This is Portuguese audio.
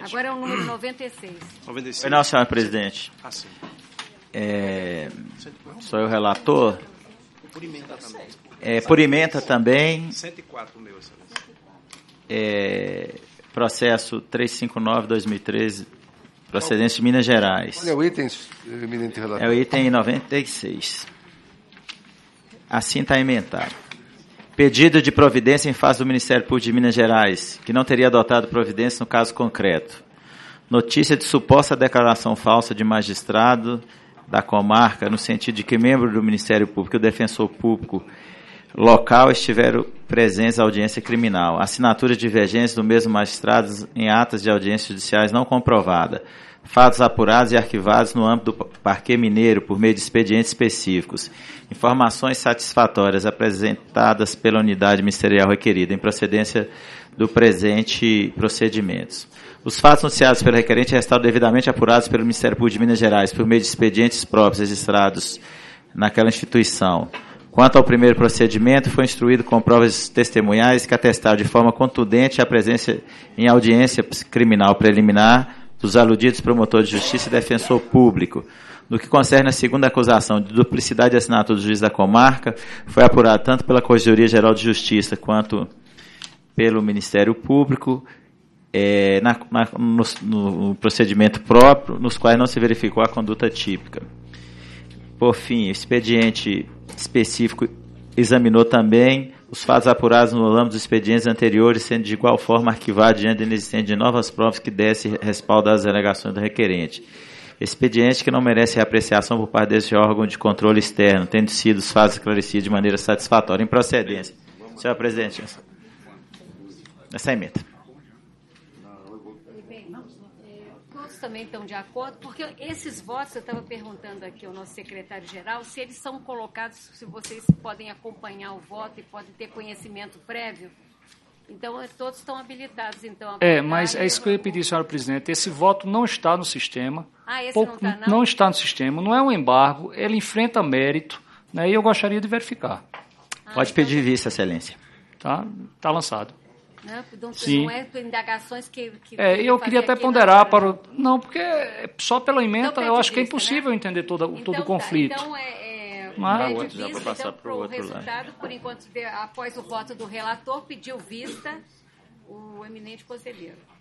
Agora é o número 96. 96. Não, senhora presidente. Sim. Sou eu relator. Por emenda também. Por emenda também. 104, meu, excelência. Processo 359/2013, procedência de Minas Gerais. Qual é o item, eminente relator? É o item 96. Assim está emendado. Pedido de providência em face do Ministério Público de Minas Gerais, que não teria adotado providência no caso concreto. Notícia de suposta declaração falsa de magistrado da comarca, no sentido de que membro do Ministério Público e o defensor público local estiveram presentes à audiência criminal. Assinatura de divergência do mesmo magistrado em atas de audiências judiciais não comprovada. Fatos apurados e arquivados no âmbito do Parquê Mineiro por meio de expedientes específicos. Informações satisfatórias apresentadas pela unidade ministerial requerida em procedência do presente procedimentos. Os fatos noticiados pelo requerente restaram devidamente apurados pelo Ministério Público de Minas Gerais por meio de expedientes próprios registrados naquela instituição. Quanto ao primeiro procedimento, foi instruído com provas testemunhais que atestaram de forma contundente a presença em audiência criminal preliminar dos aludidos promotor de justiça e defensor público. No que concerne a segunda acusação de duplicidade de assinatura do juiz da comarca, foi apurado tanto pela Corregedoria Geral de Justiça quanto pelo Ministério Público, no procedimento próprio, nos quais não se verificou a conduta típica. Por fim, o expediente específico examinou também os fatos apurados no âmbito dos expedientes anteriores, sendo de igual forma arquivado diante da inexistência de novas provas que desse respaldo às alegações do requerente. Expediente que não merece reapreciação por parte desse órgão de controle externo, tendo sido os fatos esclarecidos de maneira satisfatória. Em procedência. Senhora presidente, essa emenda. Todos também estão de acordo, porque esses votos, eu estava perguntando aqui ao nosso secretário-geral, se eles são colocados, se vocês podem acompanhar o voto e podem ter conhecimento prévio. Então, todos estão habilitados, então. Mas é isso que eu ia pedir, senhora presidente. Esse voto não está no sistema. Esse não está, não? Não está no sistema, não é um embargo, ele enfrenta mérito, né, e eu gostaria de verificar. Pode pedir vista, excelência. Tá lançado. Não, Sim. Não é indagações que eu queria até ponderar para... Não, porque só pela emenda então, eu acho que é vista, impossível, né? entender todo o conflito. Então, Mas, já vou passar então, para o outro resultado, lado. por enquanto, após o voto do relator, pediu vista o eminente conselheiro.